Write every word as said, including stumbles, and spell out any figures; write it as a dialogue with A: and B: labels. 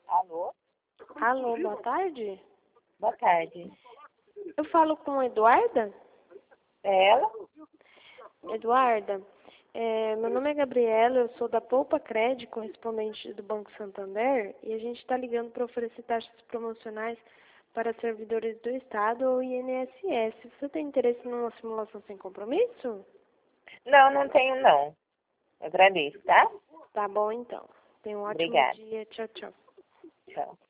A: Alô?
B: Alô, boa tarde.
A: Boa tarde.
B: Eu falo com Eduarda?
A: É ela?
B: Eduarda, é, meu nome é Gabriela, eu sou da Poupa Cred, correspondente do Banco Santander, e a gente está ligando para oferecer taxas promocionais para servidores do Estado ou I N S S. Você tem interesse numa simulação sem compromisso?
A: Não, não tenho não. Eu agradeço, tá?
B: Tá bom, então. Tenha um ótimo
A: Obrigada.
B: dia. Tchau, tchau.
A: Tchau.